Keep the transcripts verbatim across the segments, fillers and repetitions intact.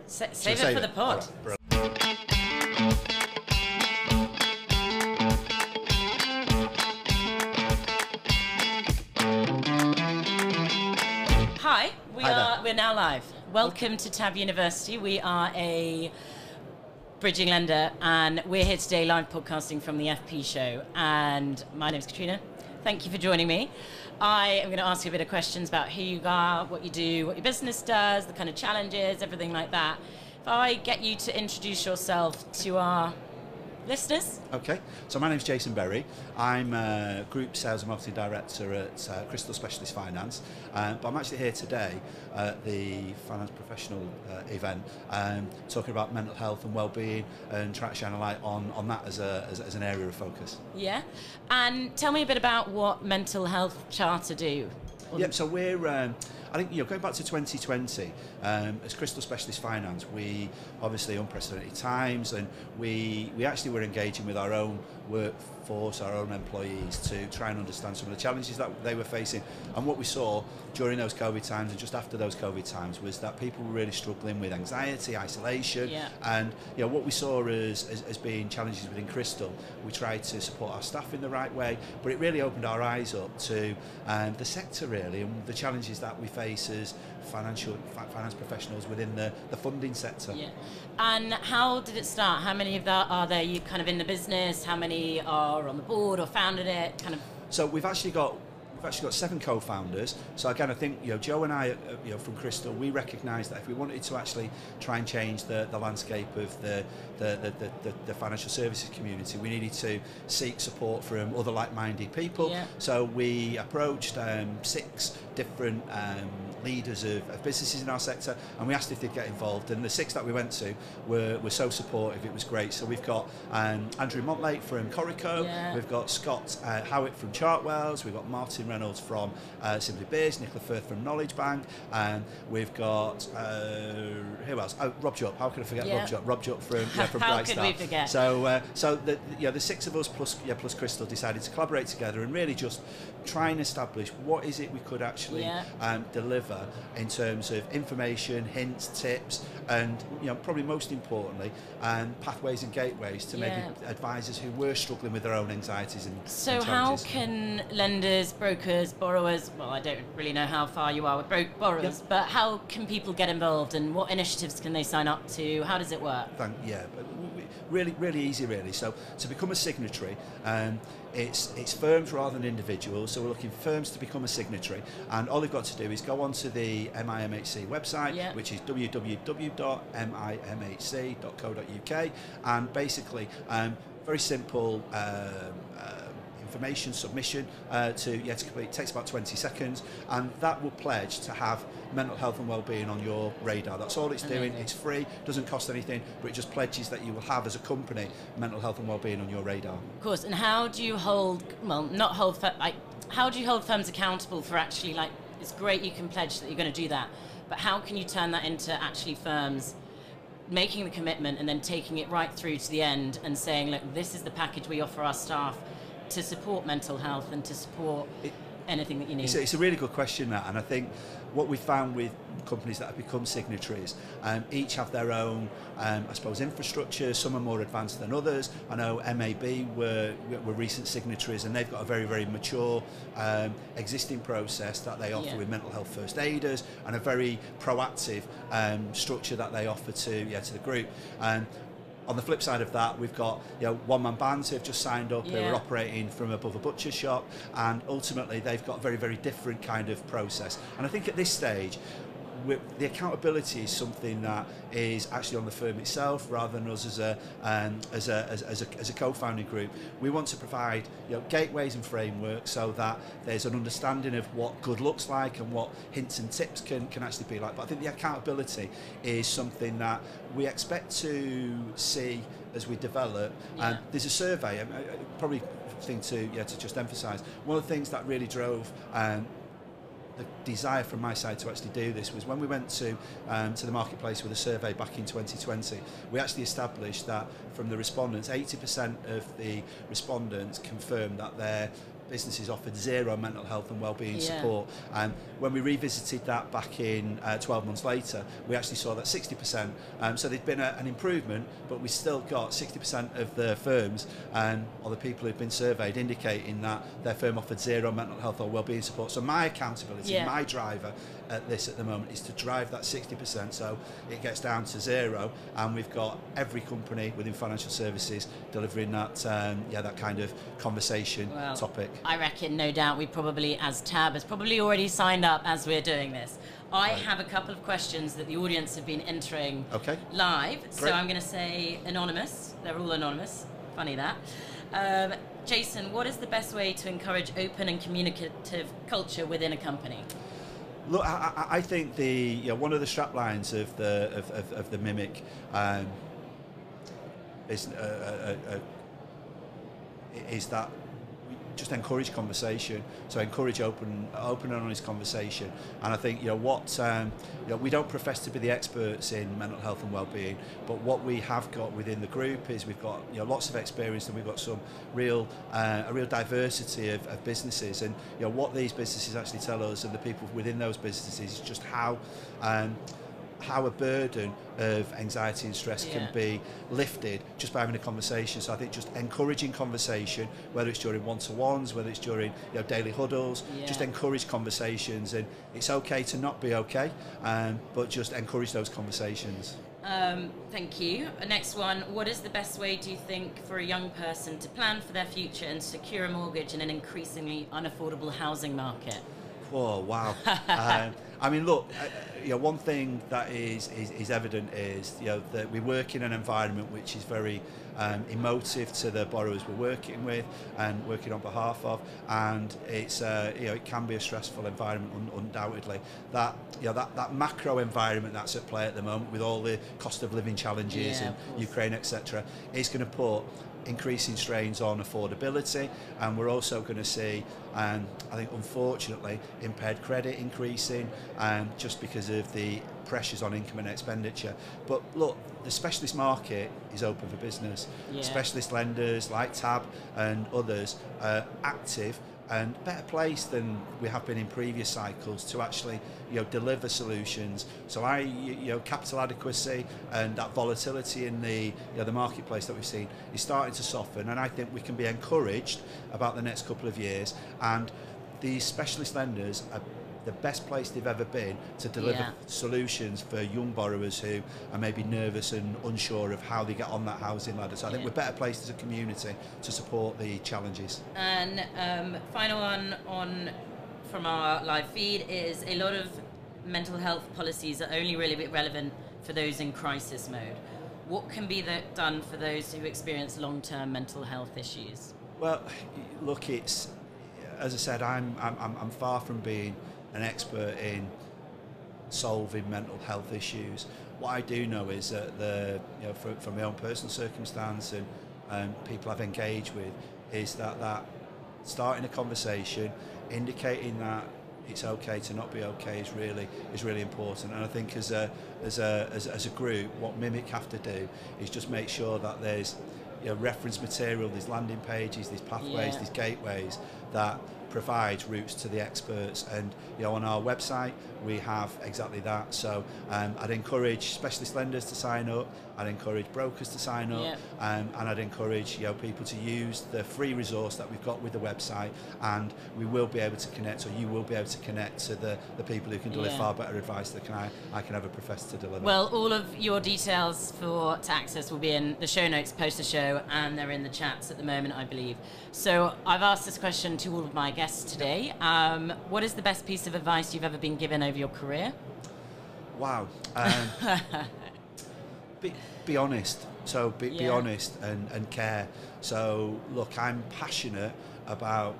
Sa save it save for it? the pod. Right, Hi, we Hi are there. we're now live. Welcome to Tab University. We are a bridging lender, and we're here today live podcasting from the F P show. And my name's Katrina. Thank you for joining me. I am going to ask you a bit of questions about who you are, what you do, what your business does, the kind of challenges, everything like that. If I get you to introduce yourself to our listeners. Okay, so my name's Jason Berry. I'm a Group Sales and Marketing Director at uh, Crystal Specialist Finance, uh, but I'm actually here today at the Finance Professional uh, event um, talking about mental health and well-being and trying to shine a light on, on that as, a, as, as an area of focus. Yeah, and tell me a bit about what Mental Health Charter do. Yep, so we're, um, I think, you know, going back to twenty twenty, um, as Crystal Specialist Finance, we obviously unprecedented times, and we we actually were engaging with our own workforce, our own employees, to try and understand some of the challenges that they were facing. And what we saw during those COVID times and just after those COVID times was that people were really struggling with anxiety, isolation, yeah. and you know what we saw as, as, as being challenges within Crystal. We tried to support our staff in the right way, but it really opened our eyes up to um, the sector really, and the challenges that we face as financial finance professionals within the, the funding sector. Yeah. And how did it start? How many of that are there you kind of in the business? How many are on the board or founded it? Kind of. So we've actually got We've actually got seven co-founders. So again, I think you know Joe and I, uh, you know, from Crystal, we recognised that if we wanted to actually try and change the, the landscape of the the, the, the the financial services community, we needed to seek support from other like-minded people. Yeah. So we approached um, six different um, leaders of, of businesses in our sector, and we asked if they'd get involved. And the six that we went to were were so supportive. It was great. So we've got um, Andrew Montlake from Corico. Yeah. We've got Scott uh, Howitt from Chartwells. We've got Martin Reynolds from uh, Simply Beers, Nicola Firth from Knowledge Bank, and we've got uh, who else? Oh, Rob Jupp. How can I forget yeah. Rob Jupp? Rob Jupp from yeah, from How Bright could Star. we forget? So, uh, so the, the, you know, the six of us plus yeah, plus Crystal decided to collaborate together and really just try and establish what is it we could actually yeah. um, deliver in terms of information, hints, tips, and you know probably most importantly, um, pathways and gateways to yeah. maybe advisors who were struggling with their own anxieties and So and how challenges. can lenders, brokers, borrowers, well I don't really know how far you are with bro borrowers, Yep. but how can people get involved and what initiatives can they sign up to? How does it work? Thank, yeah, but really, really easy, really. So to become a signatory, um, it's it's firms rather than individuals. So we're looking for firms to become a signatory, and all they've got to do is go onto the M I M H C website, yeah. which is w w w dot m i m h c dot co dot u k, and basically, um, very simple. Um, uh, information submission uh, to yeah to complete. It takes about twenty seconds, and that will pledge to have mental health and well-being on your radar. That's all it's doing. Amazing. It's free, doesn't cost anything, but it just pledges that you will have as a company mental health and well-being on your radar. Of course. And how do you hold, well, not hold, like, how do you hold firms accountable for actually, like, it's great you can pledge that you're going to do that, but how can you turn that into actually firms making the commitment and then taking it right through to the end and saying, look, this is the package we offer our staff to support mental health and to support it, anything that you need? It's a, it's a really good question, that, and I think what we found with companies that have become signatories, um, each have their own, um, I suppose, infrastructure. Some are more advanced than others. I know M A B were were recent signatories, and they've got a very, very mature um, existing process that they offer yeah. with mental health first aiders, and a very proactive um, structure that they offer to yeah to the group. Um, On the flip side of that, we've got you know one-man bands who have just signed up, yeah. who are operating from above a butcher shop, and ultimately they've got a very, very different kind of process. And I think at this stage, we're, the accountability is something that is actually on the firm itself rather than us as a um, as a as, as a as a co-founding group. We want to provide you know gateways and frameworks so that there's an understanding of what good looks like and what hints and tips can can actually be like. But I think the accountability is something that we expect to see as we develop. Yeah. And there's a survey, and probably thing to yeah to just emphasise. One of the things that really drove um, the desire from my side to actually do this was when we went to um, to the marketplace with a survey back in twenty twenty. We actually established that from the respondents, eighty percent of the respondents confirmed that their businesses offered zero mental health and wellbeing Yeah. support. And when we revisited that back in uh, twelve months later, we actually saw that sixty percent. Um, so there'd been a, an improvement, but we still got sixty percent of the firms um, or the people who've been surveyed indicating that their firm offered zero mental health or wellbeing support. So my accountability, Yeah. my driver at this at the moment is to drive that sixty percent so it gets down to zero, and we've got every company within financial services delivering that um, yeah that kind of conversation Well, topic. I reckon, no doubt, we probably, as Tab, has probably already signed up as we're doing this. I Right. have a couple of questions that the audience have been entering Okay. live. So Great. I'm going to say anonymous. They're all anonymous. Funny that. Um, Jason, what is the best way to encourage open and communicative culture within a company? Look, I, I I think the you know, one of the strap lines of the of, of, of the Mimic um, is uh, uh, uh, is that we just encourage conversation. So encourage open, open and honest conversation. And I think you know what um, you know, we don't profess to be the experts in mental health and well-being, but what we have got within the group is we've got you know lots of experience, and we've got some real uh, a real diversity of, of businesses. And you know what these businesses actually tell us, and the people within those businesses, is just how. Um, how a burden of anxiety and stress Yeah. can be lifted just by having a conversation. So I think just encouraging conversation, whether it's during one-to-ones, whether it's during you know, daily huddles, Yeah. just encourage conversations. And it's okay to not be okay, um, but just encourage those conversations. Um, thank you. Uh, Next one. What is the best way, do you think, for a young person to plan for their future and secure a mortgage in an increasingly unaffordable housing market? Oh wow! um, I mean, look, uh, you know, one thing that is, is is evident is you know that we work in an environment which is very um, emotive to the borrowers we're working with and working on behalf of, and it's uh, you know it can be a stressful environment, un- undoubtedly. That you know that, that macro environment that's at play at the moment with all the cost of living challenges Yeah, in of course. Ukraine, et cetera, is going to put increasing strains on affordability, and we're also going to see, um, I think unfortunately, impaired credit increasing, um, just because of the pressures on income and expenditure. But look, the specialist market is open for business. Yeah. Specialist lenders like Tab and others are active and better placed than we have been in previous cycles to actually you know deliver solutions. So I you you know capital adequacy and that volatility in the you know the marketplace that we've seen is starting to soften, and I think we can be encouraged about the next couple of years. And these specialist lenders are the best place they've ever been to deliver Yeah. solutions for young borrowers who are maybe nervous and unsure of how they get on that housing ladder. So I think Yeah. we're better placed as a community to support the challenges. And um, final one on from our live feed is a lot of mental health policies are only really relevant for those in crisis mode. What can be the, done for those who experience long-term mental health issues? Well, look, it's as I said, I'm I'm I'm I'm far from being an expert in solving mental health issues. What I do know is that the you know from, from my own personal circumstance and um, people I've engaged with is that that starting a conversation, indicating that it's okay to not be okay is really is really important. And I think as a as a as, as a group, what Mimic have to do is just make sure that there's you know, reference material, these landing pages, these pathways, Yeah. these gateways that provides routes to the experts. And you know, on our website we have exactly that. So um, I'd encourage specialist lenders to sign up, I'd encourage brokers to sign up, Yeah. um, and I'd encourage you know people to use the free resource that we've got with the website, and we will be able to connect, or you will be able to connect to the, the people who can deliver Yeah. far better advice than can I, I can ever profess to deliver. Well, all of your details for to access will be in the show notes post the show, and they're in the chats at the moment, I believe. So I've asked this question to all of my guests today. Um, what is the best piece of advice you've ever been given over your career? Wow. Um, be, be honest. So be, be Yeah. honest and, and care. So look, I'm passionate about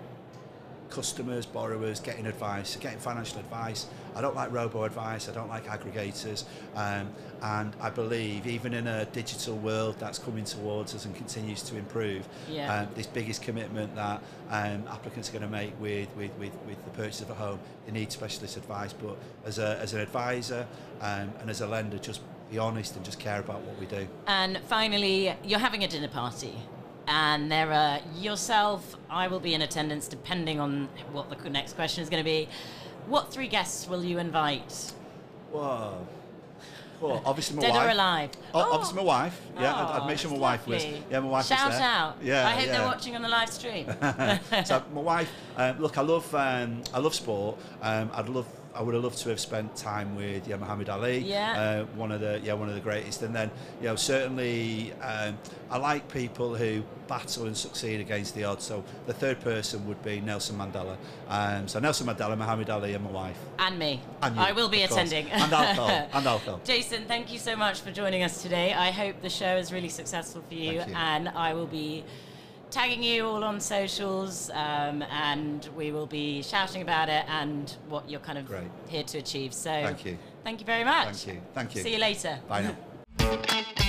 customers, borrowers getting advice, getting financial advice. I don't like robo-advice, I don't like aggregators, um, and I believe even in a digital world that's coming towards us and continues to improve, Yeah. um, this biggest commitment that um, applicants are going to make with, with, with, with the purchase of a home, they need specialist advice. But as, a, as an advisor um, and as a lender, just be honest and just care about what we do. And finally, you're having a dinner party, and there are yourself. I will be in attendance depending on what the next question is going to be. What three guests will you invite? Whoa. Well, obviously my Dead wife. or alive? Oh, Oh. obviously my wife. Yeah, Oh, I'd, I'd make sure my that's wife was. lovely. Yeah, my wife Shout was there. out. Yeah, I hope yeah. they're watching on the live stream. So my wife. Um, look, I love. Um, I love sport. Um, I'd love. I would have loved to have spent time with yeah, Muhammad Ali. Yeah. Uh, one of the yeah one of the greatest. And then you know certainly um, I like people who battle and succeed against the odds. So the third person would be Nelson Mandela. Um, so Nelson Mandela, Muhammad Ali, and my wife. And me. And you, I will be of course. attending. And alcohol. And alcohol. Jason, thank you so much for joining us today. I hope the show is really successful for you, Thank you. and I will be tagging you all on socials, um, and we will be shouting about it and what you're kind of Great. here to achieve. So Thank you. Thank you very much. Thank you. Thank you. See you later. Bye now.